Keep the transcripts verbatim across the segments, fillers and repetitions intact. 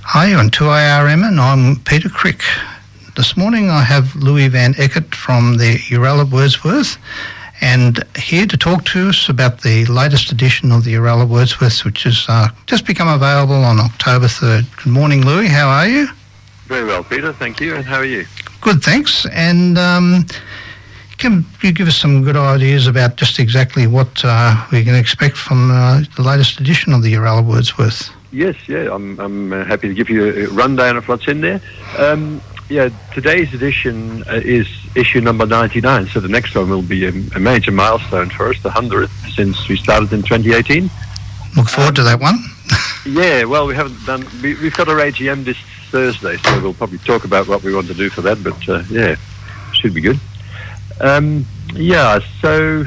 Hi, on two I R M, and I'm Peter Crick. This morning I have Louis Van Eckert from the Uralla Wordsworth, and here to talk to us about the latest edition of the Uralla Wordsworth, which has uh, just become available on October third. Good morning, Louis. How are you? Very well, Peter. Thank you. And how are you? Good, thanks. And um, can you give us some good ideas about just exactly what uh, we can expect from uh, the latest edition of the Uralla Wordsworth? Yes, yeah. I'm, I'm uh, happy to give you a rundown of what's in there. Um, yeah, today's edition uh, is issue number ninety-nine, so the next one will be a, a major milestone for us, the hundredth, since we started in twenty eighteen. Look forward um, to that one. Yeah, well, we haven't done... We, we've got our A G M this Thursday, so we'll probably talk about what we want to do for that, but uh, yeah, should be good. Um, yeah, so...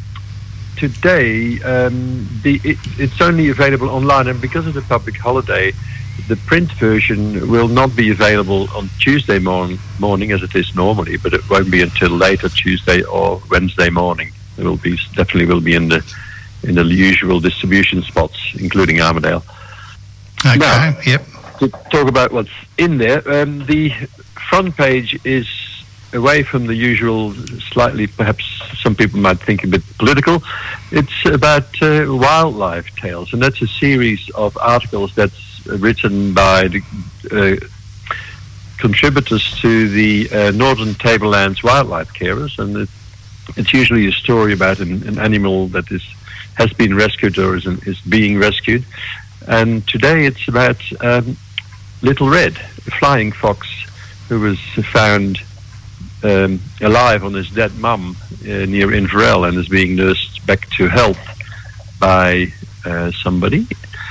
Today, um, the, it, it's only available online, and because of the public holiday, the print version will not be available on Tuesday morning, morning as it is normally, but it won't be until later Tuesday or Wednesday morning. It will be definitely will be in the in the usual distribution spots, including Armadale. Okay. Now, yep. To talk about what's in there, um, the front page is away from the usual, slightly, perhaps some people might think a bit political. It's about uh, wildlife tales, and that's a series of articles that's written by the uh, contributors to the uh, Northern Tablelands Wildlife Carers, and it, it's usually a story about an, an animal that is has been rescued or is, is being rescued. And today it's about um, Little Red, a flying fox who was found Um, alive on his dead mum uh, near Inverell and is being nursed back to health by uh, somebody.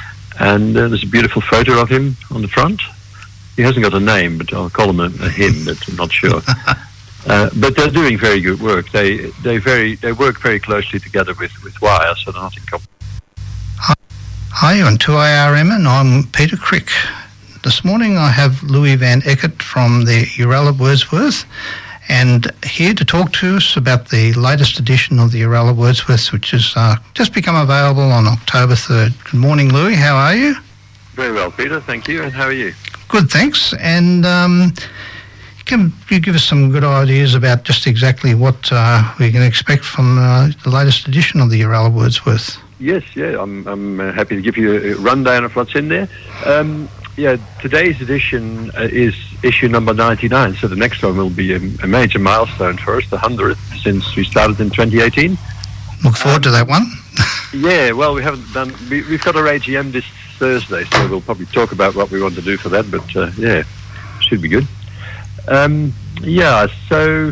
And uh, there's a beautiful photo of him on the front. He hasn't got a name, but I'll call him a, a him, but I'm not sure. uh, but they're doing very good work. They they very they work very closely together with, with Wire, so they're not in competition. Hi, on two I R M, and I'm Peter Crick. This morning I have Louis Van Eckert from the Uralla Wordsworth, and here to talk to us about the latest edition of the Uralla Wordsworth, which has uh, just become available on October third. Good morning, Louis. How are you? Very well, Peter. Thank you. And how are you? Good, thanks. And um, can you give us some good ideas about just exactly what uh, we can expect from uh, the latest edition of the Uralla Wordsworth? Yes, yeah. I'm, I'm uh, happy to give you a rundown of what's in there. Um, Yeah, today's edition uh, is issue number ninety-nine, so the next one will be a, a major milestone for us, the hundredth, since we started in twenty eighteen. Look forward um, to that one. Yeah, well, we haven't done... We, we've got our A G M this Thursday, so we'll probably talk about what we want to do for that, but uh, yeah, should be good. Um, yeah, so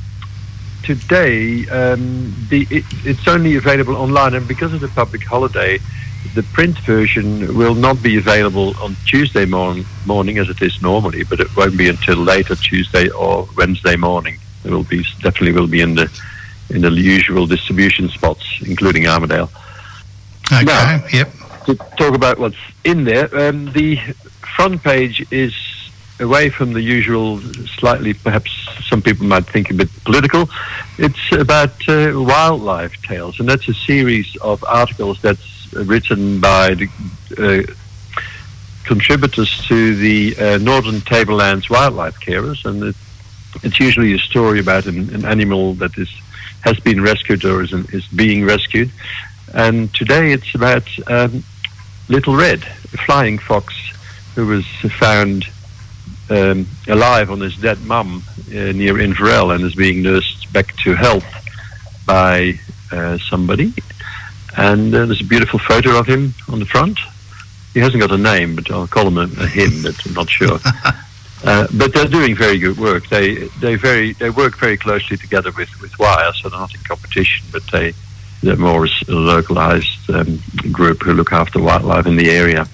today, um, the it, it's only available online, and because of the public holiday, the print version will not be available on Tuesday morning, morning as it is normally, but it won't be until later Tuesday or Wednesday morning. It will be definitely will be in the in the usual distribution spots, including Armadale. Okay. Now, yep. To talk about what's in there, um, the front page is away from the usual, slightly, perhaps some people might think a bit political. It's about uh, wildlife tales, and that's a series of articles that's written by the uh, contributors to the uh, Northern Tablelands Wildlife Carers, and it, it's usually a story about an, an animal that is has been rescued or is, is being rescued. And today it's about um, Little Red, a flying fox who was found um, alive on his dead mum uh, near Inverell and is being nursed back to health by uh, somebody. And uh, there's a beautiful photo of him on the front. He hasn't got a name, but I'll call him a, a him, but I'm not sure. uh, but they're doing very good work. They they very they work very closely together with, with Wire, so they're not in competition, but they, they're more a localized um, group who look after wildlife in the area.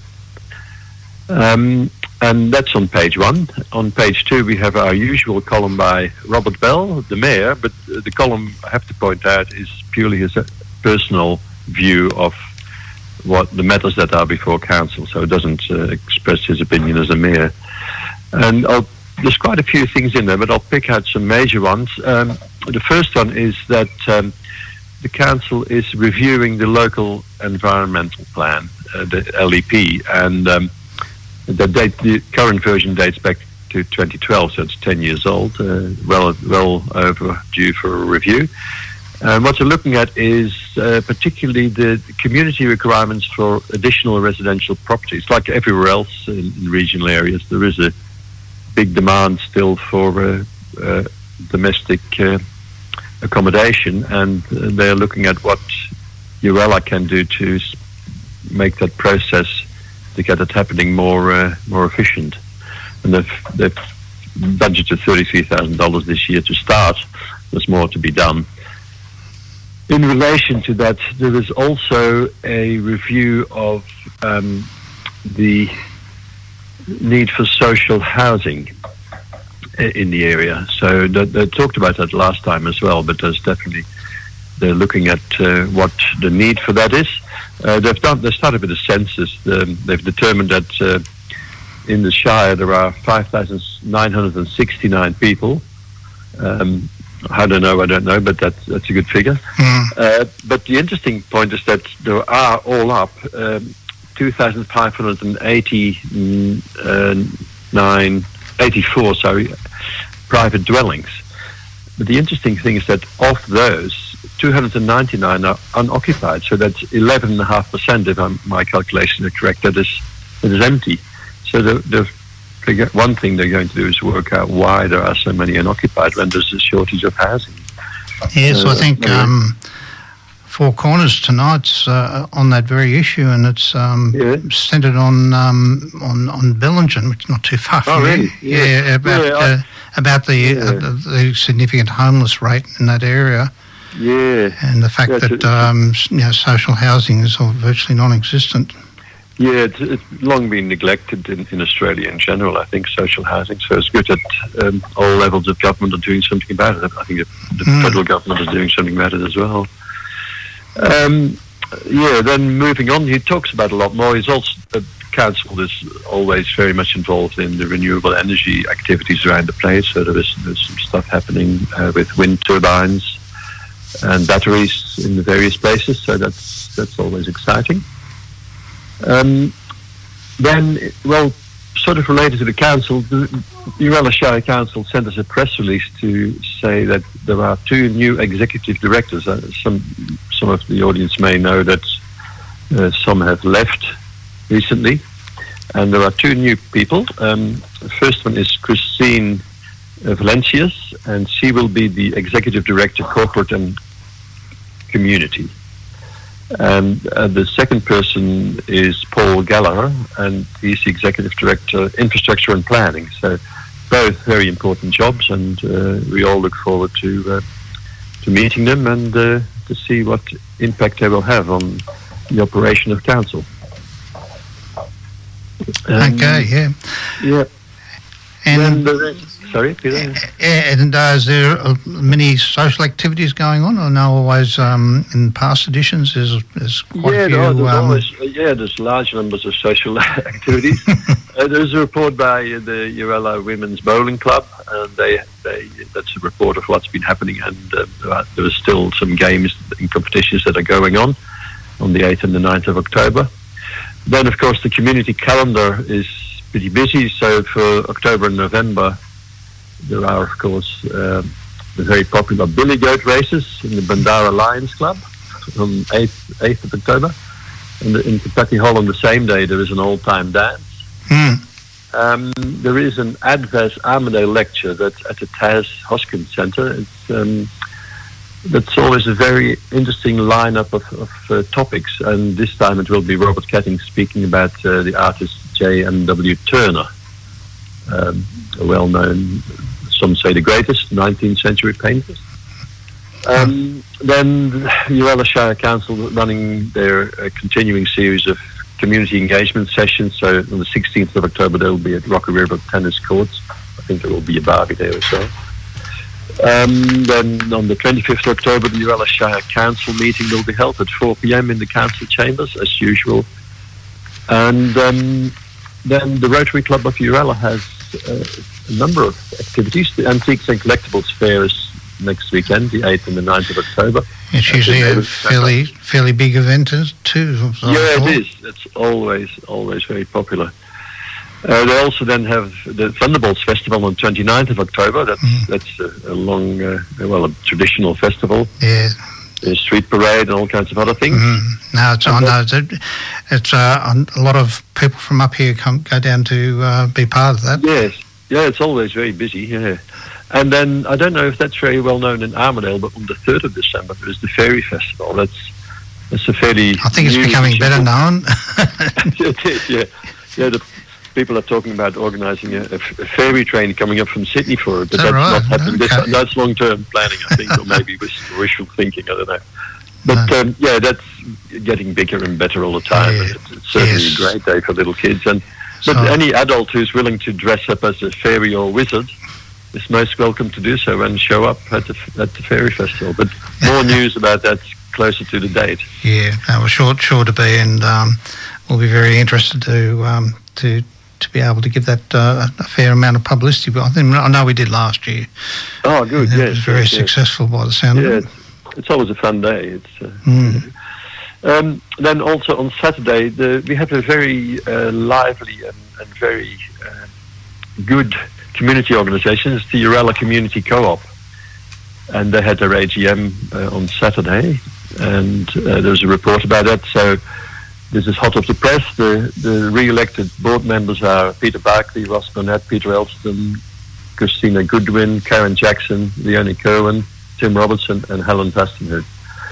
Um, and that's on page one. On page two, we have our usual column by Robert Bell, the mayor, but the column, I have to point out, is purely his personal view of what the matters that are before council, so it doesn't uh, express his opinion as a mayor. And I'll, there's quite a few things in there, but I'll pick out some major ones. Um, the first one is that um, the council is reviewing the local environmental plan, uh, the L E P, and um, the date, the current version dates back to twenty twelve, so it's ten years old, uh, well well overdue for a review. And what we're looking at is uh, particularly the community requirements for additional residential properties. Like everywhere else in, in regional areas, there is a big demand still for uh, uh, domestic uh, accommodation, and uh, they're looking at what Urella can do to make that process, to get it happening more uh, more efficient. And they've, they've budgeted thirty-three thousand dollars this year to start. There's more to be done. In relation to that, there is also a review of um, the need for social housing in the area. So they, they talked about that last time as well, but there's definitely, they're looking at uh, what the need for that is. Uh, they've done, they started with a census. Um, they've determined that uh, in the Shire there are five thousand nine hundred sixty-nine people. Um, I don't know, I don't know, but that's, that's a good figure. Mm. Uh, but the interesting point is that there are all up um, two thousand five hundred eighty-nine, eighty-four, sorry, private dwellings. But the interesting thing is that of those, two hundred ninety-nine are unoccupied, so that's eleven point five percent, if I'm, my calculations are correct, that is, that is empty. So the, the one thing they're going to do is work out why there are so many unoccupied when there's a shortage of housing. Yes, uh, I think um, Four Corners tonight's uh, on that very issue, and it's um, yeah. centred on, um, on on Bellingen, which is not too far from oh, here. Really? Yeah. yeah, about yeah, uh, about the, yeah. uh, the the significant homeless rate in that area. Yeah, and the fact yeah, that um, you know, social housing is virtually non-existent. Yeah, it's, it's long been neglected in, in Australia in general, I think, social housing. So it's good that um, all levels of government are doing something about it. I think the mm. federal government is doing something about it as well. Um, yeah, then moving on, he talks about a lot more. He's also, the council is always very much involved in the renewable energy activities around the place. So there is there's some stuff happening uh, with wind turbines and batteries in the various places. So that's that's always exciting. Um, then, well, sort of related to the council, the Urella Shire Council sent us a press release to say that there are two new executive directors. Uh, some some of the audience may know that uh, some have left recently, and there are two new people. Um, the first one is Christine uh, Valencius, and she will be the executive director, corporate and community. And uh, the second person is Paul Gallagher, and he's the Executive Director, Infrastructure and Planning. So both very important jobs, and uh, we all look forward to uh, to meeting them and uh, to see what impact they will have on the operation of council. Um, okay, yeah. Yeah. And then, sorry, Peter? And uh, is there uh, many social activities going on? I know always um, in past editions there's, there's quite yeah, a few. No, there's um, always, yeah, there's large numbers of social activities. uh, there's a report by uh, the Urella Women's Bowling Club, and they, they that's a report of what's been happening. And uh, there, are, there are still some games and competitions that are going on on the eighth and the ninth of October. Then, of course, the community calendar is pretty busy. So for October and November, there are, of course, uh, the very popular Billy Goat races in the Bandara Lions Club on eighth, eighth of October. And in Kentucky Hall on the same day, there is an all-time dance. Mm. Um, there is an Adves Armadale lecture that's at the Taz Hoskins Centre. It's um, that's always a very interesting lineup of, of uh, topics, and this time it will be Robert Ketting speaking about uh, the artist J M W Turner, um, a well-known, some say the greatest nineteenth century painter. Um, then Urella Shire Council running their uh, continuing series of community engagement sessions. So on the sixteenth of October there will be at Rocky River Tennis Courts. I think there will be a barbie there as well. Um, then on the twenty-fifth of October, the Urella Shire Council meeting will be held at four p.m. in the council chambers, as usual. And um, then the Rotary Club of Urella has uh, a number of activities. The Antiques and Collectibles Fair is next weekend, the eighth and the ninth of October. It's usually a fairly fairly big event too. Yeah, it is. It's always always very popular. Uh, they also then have the Thunderbolts Festival on twenty-ninth of October. That's mm. that's a, a long, uh, well, a traditional festival. Yeah. A street parade and all kinds of other things. Mm. No, it's, I know, it's, it's uh, a lot of people from up here come go down to uh, be part of that. Yes. Yeah, it's always very busy, yeah. And then, I don't know if that's very well known in Armidale, but on the third of December, there's the Fairy Festival. That's, that's a fairly... I think it's becoming better known. It is, yeah. Yeah, the people are talking about organising a, a ferry train coming up from Sydney for it, but that's right? not happening. Okay. This, that's long-term planning, I think, or maybe wishful thinking, I don't know. But, no. um, yeah, that's getting bigger and better all the time. Yeah. It's, it's certainly yes. a great day for little kids. And But so, any adult who's willing to dress up as a fairy or wizard is most welcome to do so and show up at the, at the Fairy Festival. But more news about that closer to the date. Yeah, that was sure, sure to be, and um, we'll be very interested to um, to to be able to give that uh, a fair amount of publicity. But I think I know we did last year. Oh, good. It yes, was very yes, successful yes. by the sound yeah, of it. It's, it's always a fun day. It's. Uh, mm. um, then also on Saturday, the, we have a very uh, lively and, and very uh, good community organisation. It's the Uralla Community Co-op, and they had their A G M uh, on Saturday, and uh, there was a report about that. So this is hot off the press. The, the re-elected board members are Peter Barkley, Ross Burnett, Peter Elston, Christina Goodwin, Karen Jackson, Leonie Cohen, Tim Robertson, and Helen Vastenhood.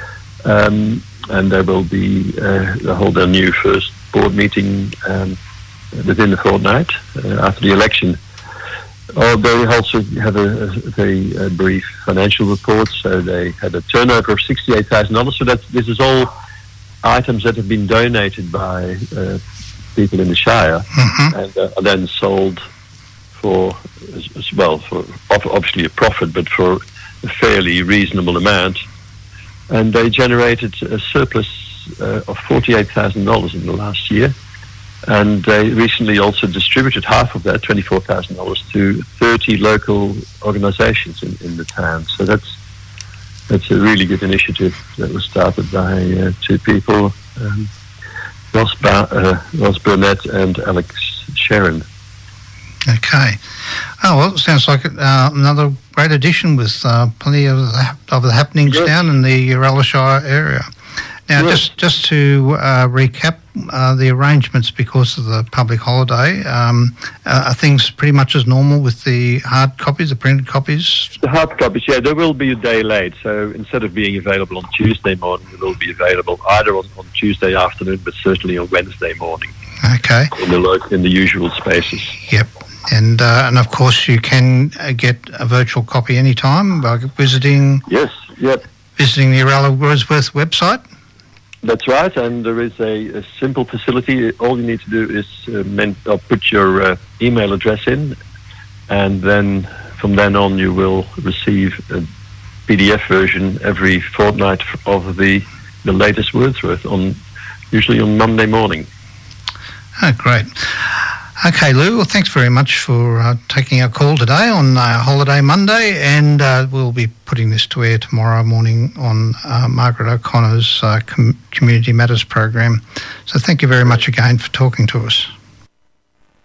Um, and they will be uh, they hold their new first board meeting um, within a fortnight uh, after the election. Oh, they also have a, a very uh, brief financial report. So they had a turnover of sixty-eight thousand dollars. So that this is all items that have been donated by uh, people in the Shire mm-hmm. and uh, are then sold for, as, as well, for obviously a profit, but for a fairly reasonable amount. And they generated a surplus uh, of forty-eight thousand dollars in the last year. And they recently also distributed half of that, twenty-four thousand dollars, to thirty local organisations in, in the town. So that's that's a really good initiative that was started by uh, two people, um, Ross, ba- uh, Ross Burnett and Alex Sharon. Okay. Oh, well, it sounds like uh, another great addition with uh, plenty of the, of the happenings yes. down in the Uralla Shire area. Now, yes. just just to uh, recap uh, the arrangements because of the public holiday, um, uh, are things pretty much as normal with the hard copies, the printed copies? The hard copies, yeah, they will be a day late. So instead of being available on Tuesday morning, they will be available either on, on Tuesday afternoon, but certainly on Wednesday morning. Okay. In the, in the usual spaces. Yep. And uh, and of course you can uh, get a virtual copy anytime by visiting. Yes. Yep. Visiting the Uralla Wordsworth website. That's right, and there is a, a simple facility. All you need to do is uh, men- uh, put your uh, email address in, and then from then on you will receive a P D F version every fortnight of the the latest Wordsworth on usually on Monday morning. Oh, great. Okay, Lou, well, thanks very much for uh, taking our call today on uh, Holiday Monday, and uh, we'll be putting this to air tomorrow morning on uh, Margaret O'Connor's uh, Com- Community Matters program. So thank you very much again for talking to us.